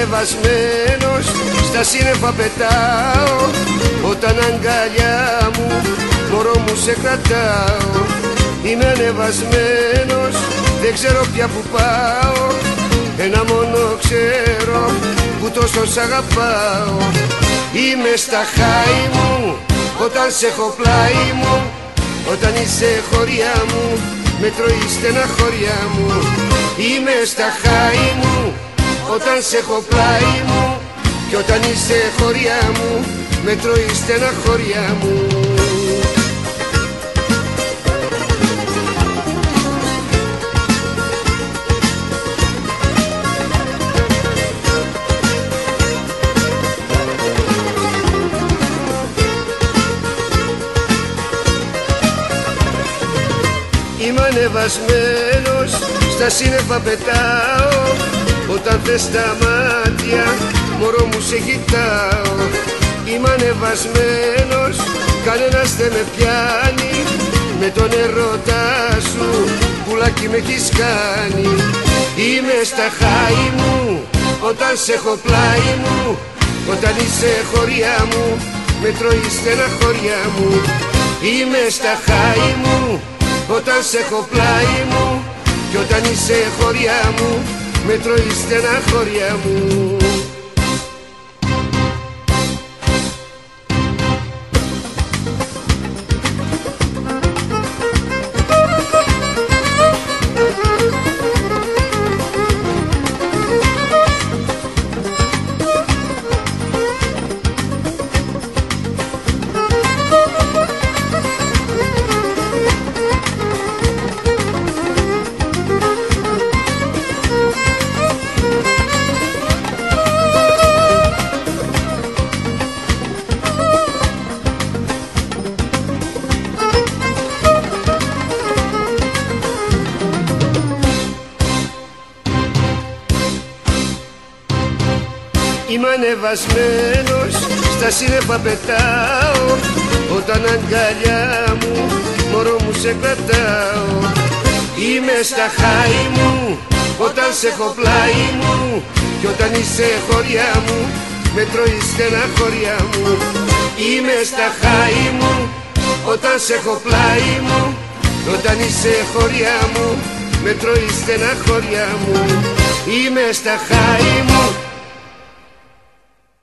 ανεβασμένος, στα σύννεφα πετάω. Όταν αγκαλιά μου, μωρό μου σε κρατάω. Είμαι ανεβασμένος, δεν ξέρω πια που πάω. Ένα μόνο ξέρω, που τόσο σ' αγαπάω. Είμαι στα χάη μου, όταν σε έχω πλάι μου. Όταν είσαι χωριά μου, με τρώει στεναχωριά μου. Είμαι στα χάη μου, όταν σε έχω πλάι μου. Κι όταν είσαι χωριά μου, με τρώει στεναχωριά μου. Είμαι ανεβασμένος, στα σύννεφα πετάω. Όταν θες τα μάτια, μωρό μου σε κοιτάω. Είμαι ανεβασμένος, κανένας δεν με πιάνει. Με τον ερώτα σου, πουλάκι με έχεις κάνει. Είμαι στα χάη μου, όταν σε έχω πλάι μου. Όταν είσαι χωριά μου, με τρώει στεναχωριά μου. Είμαι στα χάη μου, όταν σε έχω πλάι μου. Κι όταν είσαι χωριά μου, με τρώει στεναχωριά μου. Είμαι ανεβασμένος, στα σύννεφα πετάω. Όταν αγκαλιά μου, μωρό μου σε κρατάω. Είμαι στα χάη μου, όταν σε έχω πλάι μου. Κι όταν είσαι χωριά μου, με τρώει στεναχωριά μου. Είμαι στα χάη μου, όταν σε έχω πλάι μου. Κι όταν είσαι χωριά μου, με τρώει στεναχωριά μου. Είμαι στα χάη μου,